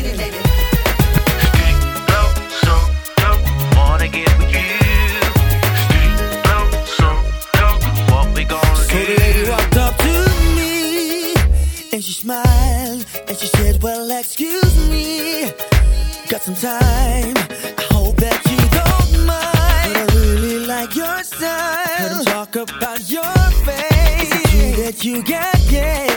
Excuse me, got some time. I hope that you don't mind. But I really like your style. Heard him talk about your face. Is it true that you got game?